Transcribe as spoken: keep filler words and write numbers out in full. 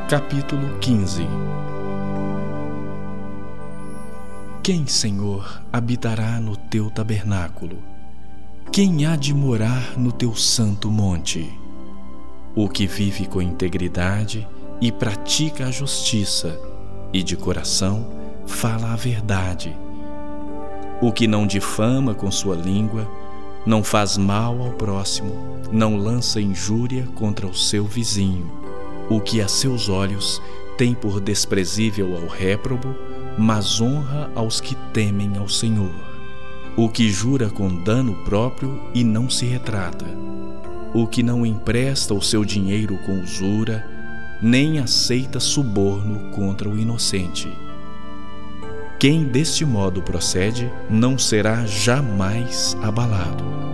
Capítulo quinze. Quem, Senhor, habitará no teu tabernáculo? Quem há de morar no teu santo monte? O que vive com integridade e pratica a justiça, e de coração fala a verdade. O que não difama com sua língua, não faz mal ao próximo, não lança injúria contra o seu vizinho. O que a seus olhos tem por desprezível ao réprobo, mas honra aos que temem ao Senhor. O que jura com dano próprio e não se retrata. O que não empresta o seu dinheiro com usura, nem aceita suborno contra o inocente. Quem deste modo procede não será jamais abalado.